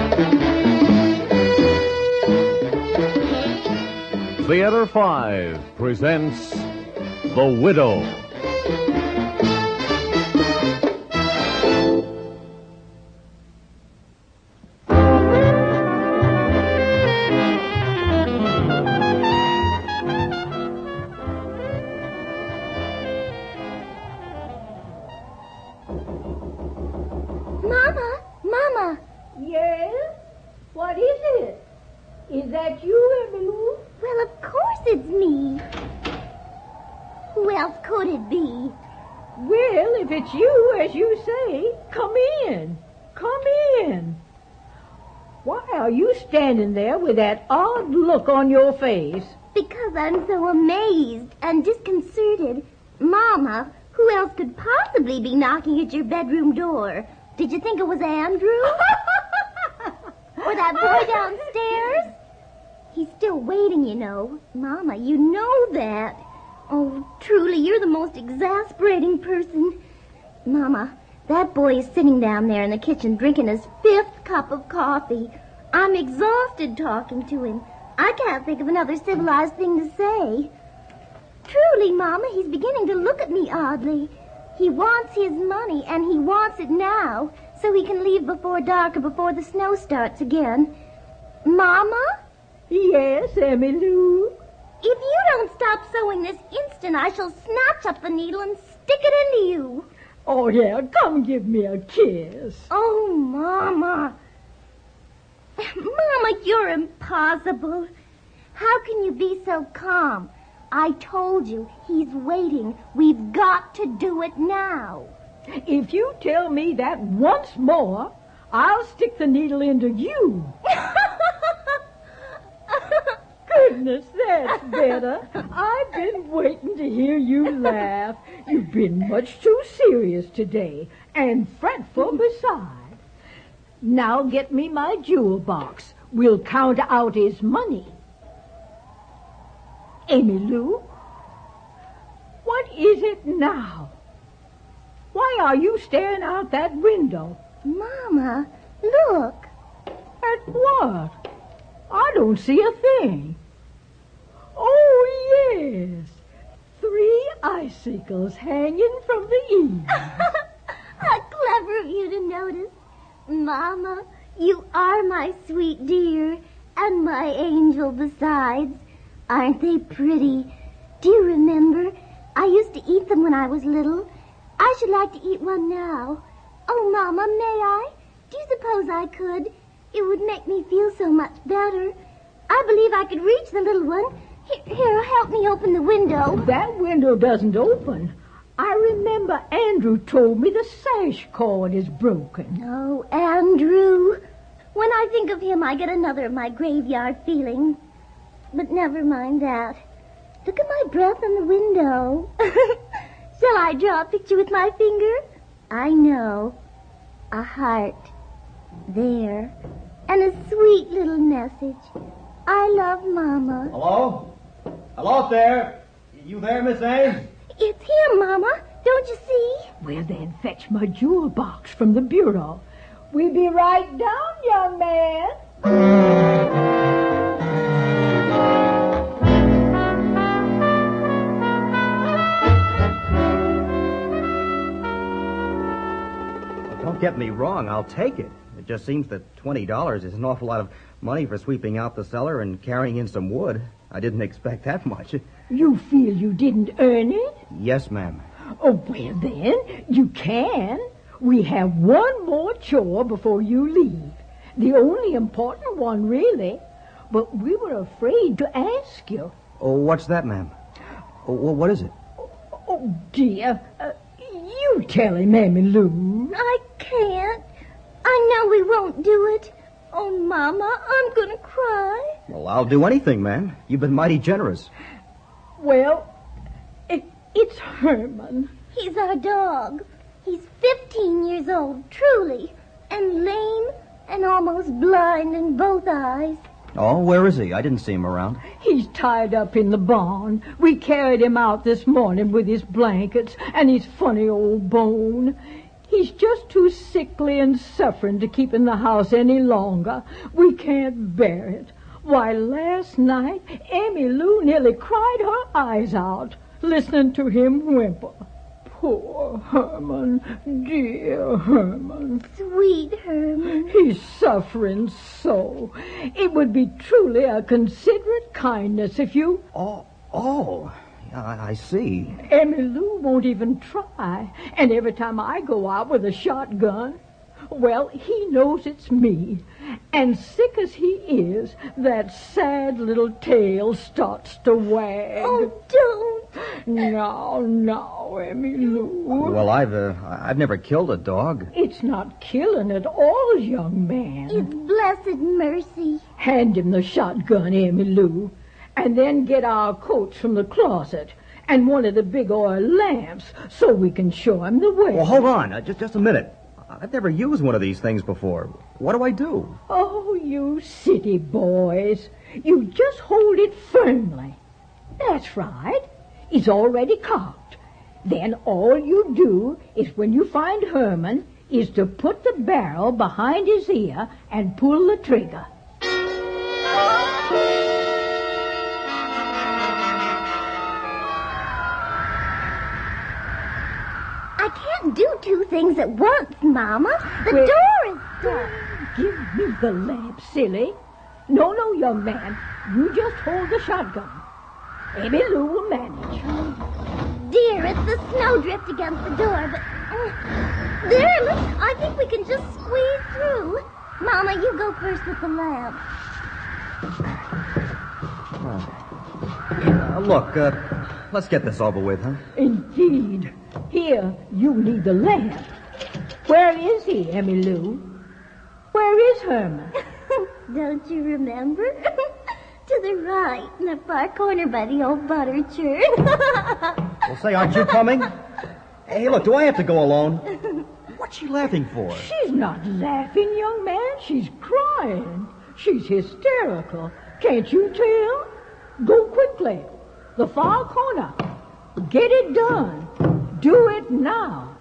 Theater 5 presents The Widow. Mama. Yes? What is it? Is that you, Emmylou? Well, of course it's me. Who else could it be? Well, if it's you, as you say, come in. Come in. Why are you standing there with that odd look on your face? Because I'm so amazed and disconcerted. Mama, who else could possibly be knocking at your bedroom door? Did you think it was Andrew? Or that boy downstairs? He's still waiting, you know. Mama, you know that. Oh, truly, you're the most exasperating person. Mama, that boy is sitting down there in the kitchen drinking his 5th cup of coffee. I'm exhausted talking to him. I can't think of another civilized thing to say. Truly, Mama, he's beginning to look at me oddly. He wants his money, and he wants it now, so he can leave before dark or before the snow starts again. Mama? Yes, Emmylou? If you don't stop sewing this instant, I shall snatch up the needle and stick it into you. Oh, yeah, come give me a kiss. Oh, Mama. Mama, you're impossible. How can you be so calm? I told you, he's waiting. We've got to do it now. If you tell me that once more, I'll stick the needle into you. Goodness, that's better. I've been waiting to hear you laugh. You've been much too serious today, and fretful besides. Now get me my jewel box. We'll count out his money. Emmylou, what is it now? Why are you staring out that window? Mama, look. At what? I don't see a thing. Oh, yes. 3 icicles hanging from the eaves. How clever of you to notice. Mama, you are my sweet dear, and my angel besides. Aren't they pretty? Do you remember? I used to eat them when I was little. I should like to eat one now. Oh, Mama, may I? Do you suppose I could? It would make me feel so much better. I believe I could reach the little one. Here, help me open the window. That window doesn't open. I remember Andrew told me the sash cord is broken. Oh, Andrew. When I think of him, I get another of my graveyard feelings. But never mind that. Look at my breath in the window. Shall I draw a picture with my finger? I know. A heart. There. And a sweet little message. I love Mama. Hello? Hello there. You there, Miss Ames? It's him, Mama. Don't you see? Well, then fetch my jewel box from the bureau. We'll be right down, young man. Don't get me wrong, I'll take it. It just seems that $20 is an awful lot of money for sweeping out the cellar and carrying in some wood. I didn't expect that much. You feel you didn't earn it? Yes, ma'am. Oh, well then, you can. We have one more chore before you leave. The only important one, really. But we were afraid to ask you. Oh, what's that, ma'am? Oh, well, what is it? Oh, dear. You tell him, Emmylou. I can't. I know we won't do it. Oh, Mama, I'm going to cry. Well, I'll do anything, ma'am. You've been mighty generous. Well, it's Herman. He's our dog. He's 15 years old, truly, and lame and almost blind in both eyes. Oh, where is he? I didn't see him around. He's tied up in the barn. We carried him out this morning with his blankets and his funny old bone. He He's just too sickly and suffering to keep in the house any longer. We can't bear it. Why, last night, Emmy Lou nearly cried her eyes out listening to him whimper. Poor Herman, dear Herman. Sweet Herman. He's suffering so. It would be truly a considerate kindness if you... Oh, I see. Emmy Lou won't even try. And every time I go out with a shotgun, well, he knows it's me. And sick as he is, that sad little tail starts to wag. Oh, don't. Now, Emmy Lou. Well, I've never killed a dog. It's not killing at all, young man. It's blessed mercy. Hand him the shotgun, Emmy Lou, and then get our coats from the closet and one of the big oil lamps so we can show him the way. Well, hold on. Just a minute. I've never used one of these things before. What do I do? Oh, you city boys. You just hold it firmly. That's right. It's already cocked. Then all you do is when you find Herman is to put the barrel behind his ear and pull the trigger. I can't do two things at once, Mama. The door is stuck. Give me the lamp, silly. No, young man. You just hold the shotgun. Emmy Lou will manage. Dear, it's the snowdrift against the door, but... there, look, I think we can just squeeze through. Mama, you go first with the lamp. Look, let's get this over with, huh? Indeed. Here, you need the lamp. Where is he, Emmy Lou? Where is Herman? Don't you remember? To the right, in the far corner by the old butter churn. Well, say, aren't you coming? Hey, look, do I have to go alone? What's she laughing for? She's not laughing, young man. She's crying. She's hysterical. Can't you tell? Go quickly. The far corner. Get it done. Do it now.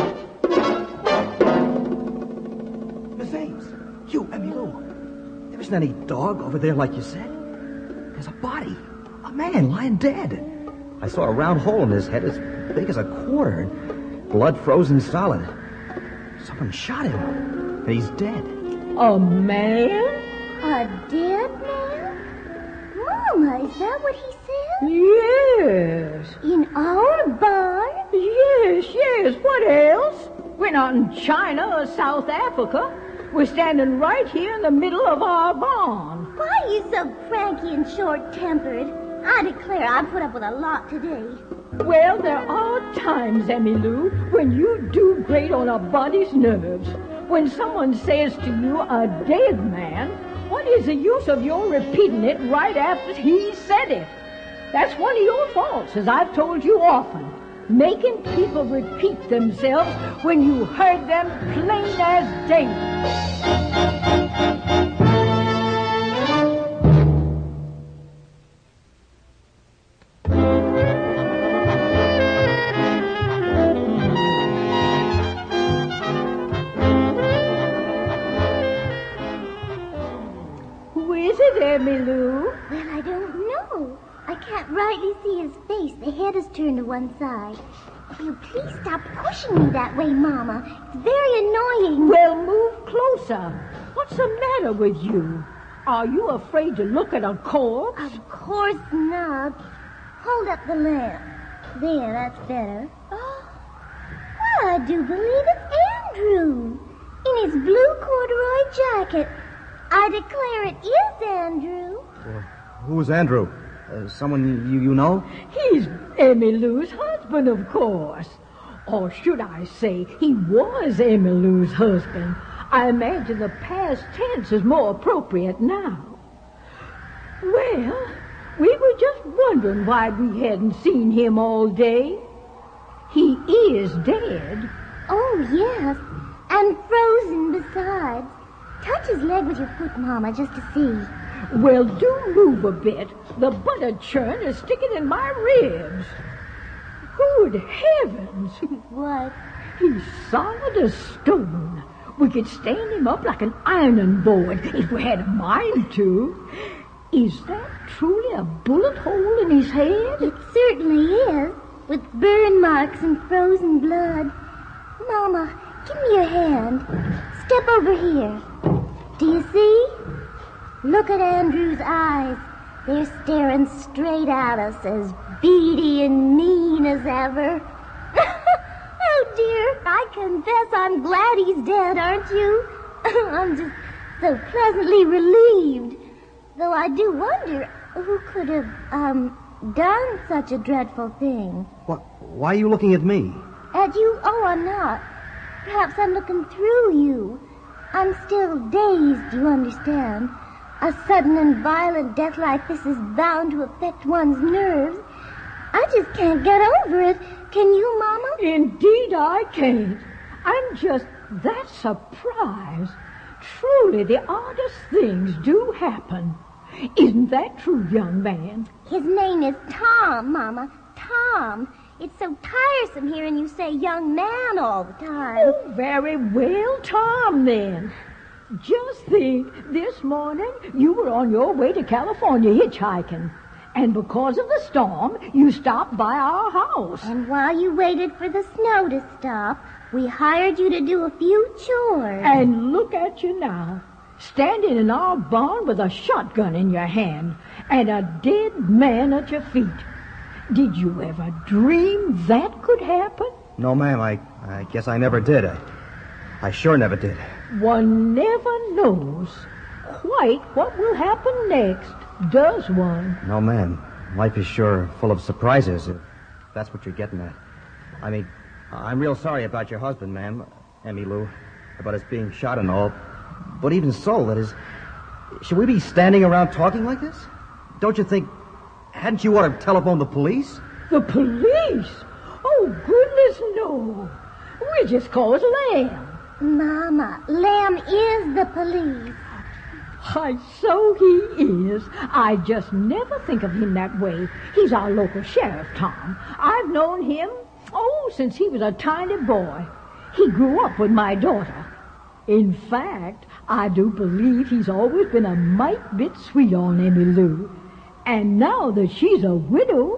Miss Ames, you, Emmy Lou. There isn't any dog over there like you said. There's a body. A man lying dead. I saw a round hole in his head as big as a quarter and blood frozen solid. Someone shot him. And he's dead. A man? A dead man? Mama, is that what he said? Yes. In our barn? Yes. What else? We're not in China or South Africa. We're standing right here in the middle of our barn. Why are you so cranky and short-tempered? I declare I'd put up with a lot today. Well, there are times, Emmy Lou, when you do grate on a body's nerves. When someone says to you, a dead man, what is the use of your repeating it right after he said it? That's one of your faults, as I've told you often. Making people repeat themselves when you heard them plain as day. Who is it, Emmy Lou? Well, I don't know. I can't rightly see his face. The head is turned to one side. Will you please stop pushing me that way, Mama? It's very annoying. Well, move closer. What's the matter with you? Are you afraid to look at a corpse? Of course not. Hold up the lamp. There, that's better. Oh, well, I do believe it's Andrew. In his blue corduroy jacket. I declare it is Andrew. Who's Andrew? Someone you know? He's Emmy Lou's husband, of course. Or should I say, he was Emmy Lou's husband. I imagine the past tense is more appropriate now. Well, we were just wondering why we hadn't seen him all day. He is dead. Oh, yes. And frozen besides. Touch his leg with your foot, Mama, just to see. Well, do move a bit. The butter churn is sticking in my ribs. Good heavens. What? He's solid as stone. We could stand him up like an ironing board if we had a mind to. Is that truly a bullet hole in his head? It certainly is, with burn marks and frozen blood. Mama, give me your hand. Step over here. Do you see? Look at Andrew's eyes. They're staring straight at us, as beady and mean as ever. Oh, dear, I confess I'm glad he's dead, aren't you? I'm just so pleasantly relieved. Though I do wonder who could have, done such a dreadful thing. Why are you looking at me? At you? Oh, I'm not. Perhaps I'm looking through you. I'm still dazed, you understand. A sudden and violent death like this is bound to affect one's nerves. I just can't get over it. Can you, Mama? Indeed I can't. I'm just that surprised. Truly, the oddest things do happen. Isn't that true, young man? His name is Tom, Mama. Tom. It's so tiresome hearing you say young man all the time. Oh, very well, Tom, then. Just think, this morning you were on your way to California hitchhiking. And because of the storm, you stopped by our house. And while you waited for the snow to stop, we hired you to do a few chores. And look at you now, standing in our barn with a shotgun in your hand and a dead man at your feet. Did you ever dream that could happen? No, ma'am, I guess I never did. I sure never did. One never knows quite what will happen next, does one? No, ma'am. Life is sure full of surprises, if that's what you're getting at. I mean, I'm real sorry about your husband, ma'am, Emmy Lou, about his being shot and all. But even so, that is, should we be standing around talking like this? Don't you think, hadn't you ought to telephone the police? The police? Oh, goodness, no. We just called Lamb. Mama, Lamb is the police. Why, so he is. I just never think of him that way. He's our local sheriff, Tom. I've known him, since he was a tiny boy. He grew up with my daughter. In fact, I do believe he's always been a mite bit sweet on Emmy Lou. And now that she's a widow...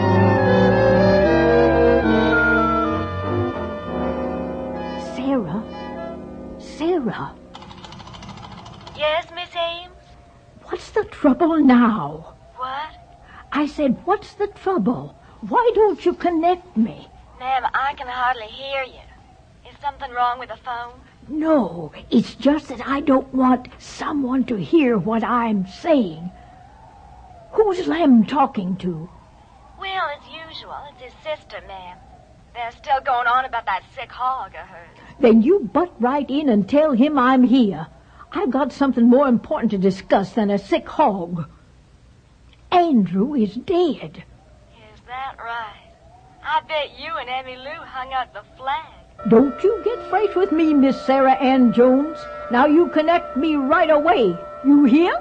Sarah. Yes, Miss Ames? What's the trouble now? What? I said, what's the trouble? Why don't you connect me? Ma'am, I can hardly hear you. Is something wrong with the phone? No, it's just that I don't want someone to hear what I'm saying. Who's Lem talking to? Well, as usual, it's his sister, ma'am. They're still going on about that sick hog of hers. Then you butt right in and tell him I'm here. I've got something more important to discuss than a sick hog. Andrew is dead. Is that right? I bet you and Emmy Lou hung out the flag. Don't you get fresh with me, Miss Sarah Ann Jones. Now you connect me right away. You hear?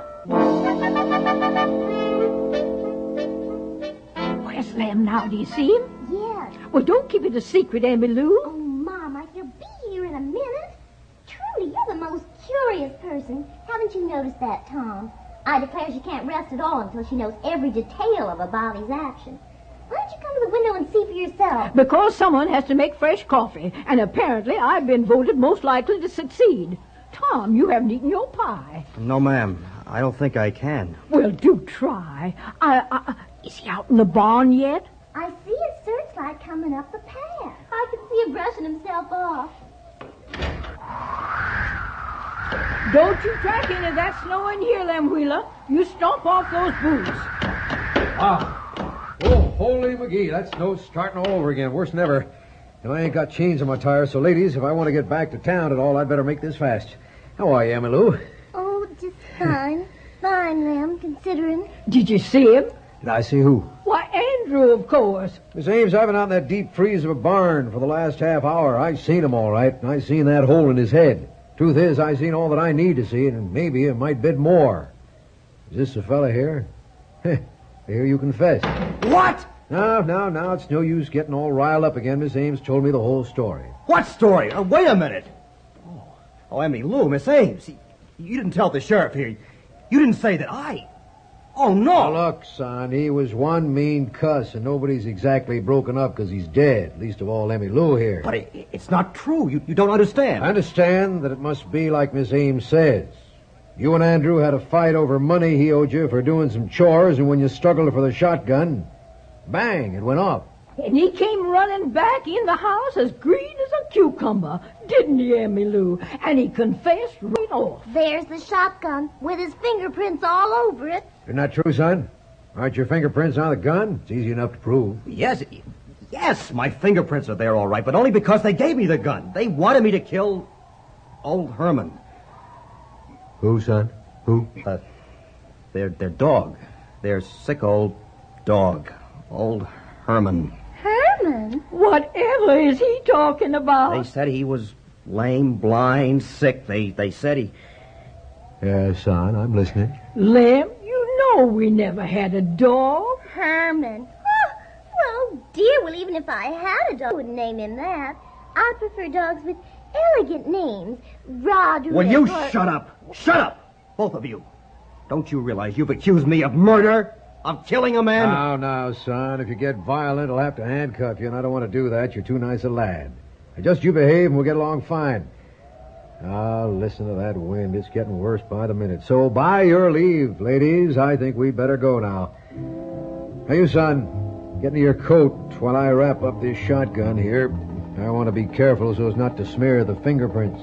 Where's Lem now? Do you see him? Yes. Well, don't keep it a secret, Emmy Lou. Oh, Mama, he'll be here in a minute. Truly, you're the most curious person. Haven't you noticed that, Tom? I declare she can't rest at all until she knows every detail of a body's action. Why don't you come to the window and see for yourself? Because someone has to make fresh coffee, and apparently I've been voted most likely to succeed. Tom, you haven't eaten your pie. No, ma'am. I don't think I can. Well, do try. Is he out in the barn yet? I see his searchlight coming up the path. I can see him brushing himself off. Don't you track any of that snow in here, Lem Wheeler. You stomp off those boots. Oh, holy McGee, that snow's starting all over again, worse than ever. And I ain't got chains on my tires, so ladies, if I want to get back to town at all, I'd better make this fast. How are you, Emmy Lou? Oh, just fine. Fine, Lem, considering. Did you see him? Did I see who? Why, Andrew, of course. Miss Ames, I've been out in that deep freeze of a barn for the last half hour. I seen him all right, and I seen that hole in his head. Truth is, I seen all that I need to see, and maybe I might bid more. Is this the fella here? Here you confess. What? Now, it's no use getting all riled up again. Miss Ames told me the whole story. What story? Wait a minute. Oh, Emmy Lou, Miss Ames, you didn't tell the sheriff here. You didn't say that I... Oh, no. Now, look, son, he was one mean cuss, and nobody's exactly broken up because he's dead, least of all Emmy Lou here. But it's not true. You don't understand. I understand that it must be like Miss Ames says. You and Andrew had a fight over money he owed you for doing some chores, and when you struggled for the shotgun, bang, it went off. And he came running back in the house as green as a cucumber, didn't he, Emmy Lou? And he confessed right off. There's the shotgun with his fingerprints all over it. Isn't that true, son? Aren't your fingerprints on the gun? It's easy enough to prove. Yes, my fingerprints are there all right, but only because they gave me the gun. They wanted me to kill old Herman. Who, son? Who? Their dog. Their sick old dog. Old Herman. Herman? Whatever is he talking about? They said he was lame, blind, sick. They said he... Yes, son, I'm listening. Lem, you know we never had a dog. Herman. Oh, well, dear, well, even if I had a dog, I wouldn't name him that. I prefer dogs with elegant names. Roderick. Will you shut up? Shut up, both of you. Don't you realize you've accused me of murder? Of killing a man? Now, son, if you get violent, I'll have to handcuff you, and I don't want to do that. You're too nice a lad. Just you behave, and we'll get along fine. Now, listen to that wind. It's getting worse by the minute. So, by your leave, ladies, I think we'd better go now. Hey, you, son, get into your coat while I wrap up this shotgun here. I want to be careful so as not to smear the fingerprints.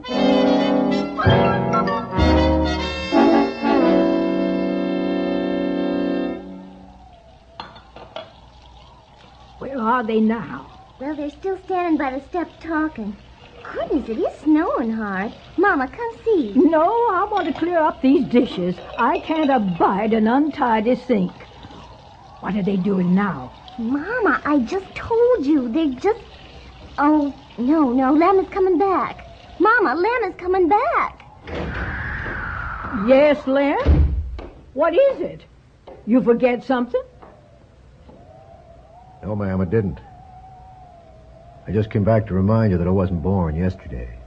Where are they now? Well, they're still standing by the steps talking. Goodness, it is snowing hard. Mama, come see. No, I want to clear up these dishes. I can't abide an untidy sink. What are they doing now? Mama, I just told you. They're just... Oh, no, Lem is coming back. Mama, Lem is coming back. Yes, Lem? What is it? You forget something? No, ma'am, I didn't. I just came back to remind you that I wasn't born yesterday.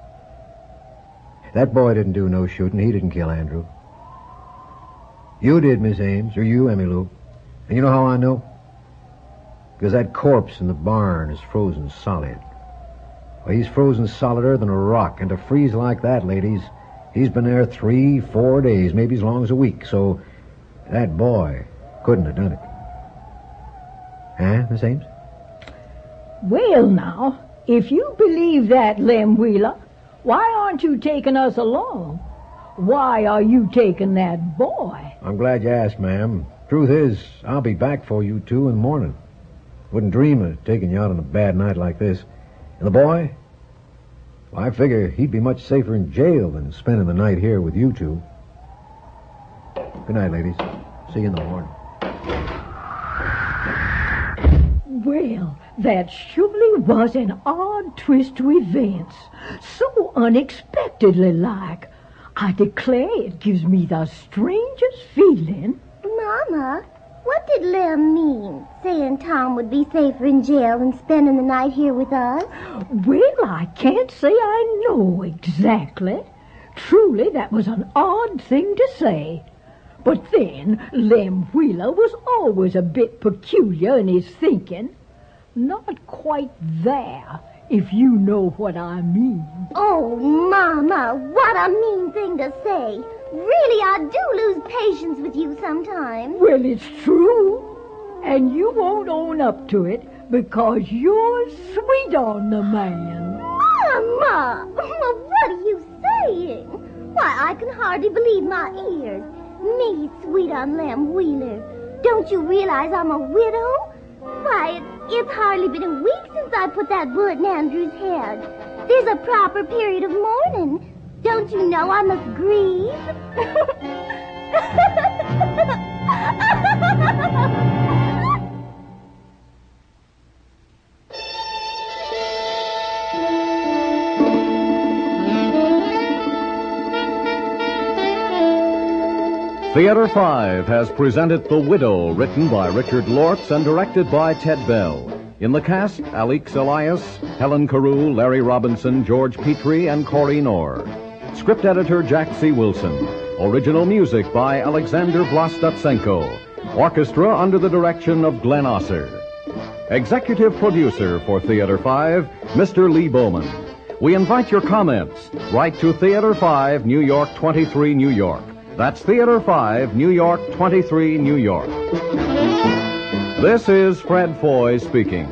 That boy didn't do no shooting. He didn't kill Andrew. You did, Miss Ames, or you, Emmy Lou. And you know how I know? Because that corpse in the barn is frozen solid. Well, he's frozen solider than a rock, and to freeze like that, ladies, he's been there 3-4 days, maybe as long as a week, so that boy couldn't have done it. Huh, Miss Ames? Well, now, if you believe that, Lem Wheeler, why aren't you taking us along? Why are you taking that boy? I'm glad you asked, ma'am. Truth is, I'll be back for you two in the morning. Wouldn't dream of taking you out on a bad night like this. And the boy? Well, I figure he'd be much safer in jail than spending the night here with you two. Good night, ladies. See you in the morning. Well, that surely was an odd twist to events. So unexpectedly like. I declare it gives me the strangest feeling. Mama, what did Lem mean, saying Tom would be safer in jail than spending the night here with us? Well, I can't say I know exactly. Truly, that was an odd thing to say. But then, Lem Wheeler was always a bit peculiar in his thinking. Not quite there, if you know what I mean. Oh, Mama, what a mean thing to say. Really, I do lose patience with you sometimes. Well, it's true. And you won't own up to it because you're sweet on the man. Mama! Well, what are you saying? Why, I can hardly believe my ears. Me, sweet on Lem Wheeler. Don't you realize I'm a widow? Why, it's hardly been a week since I put that bullet in Andrew's head. There's a proper period of mourning. Don't you know I must grieve? Theater 5 has presented The Widow, written by Richard Lortz and directed by Ted Bell. In the cast, Alix Elias, Helen Carew, Larry Robinson, George Petrie, and Corey Knorr. Script editor Jack C. Wilson. Original music by Alexander Vlastotsenko. Orchestra under the direction of Glenn Osser. Executive producer for Theater 5, Mr. Lee Bowman. We invite your comments. Write to Theater 5, New York 23, New York. That's Theater 5, New York 23, New York. This is Fred Foy speaking.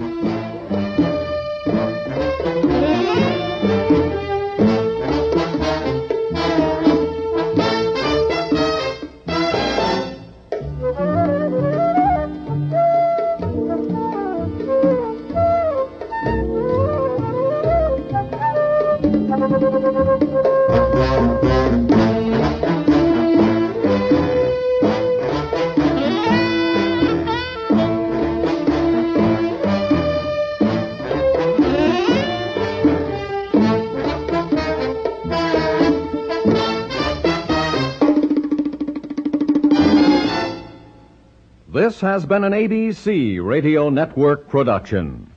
This has been an ABC Radio Network production.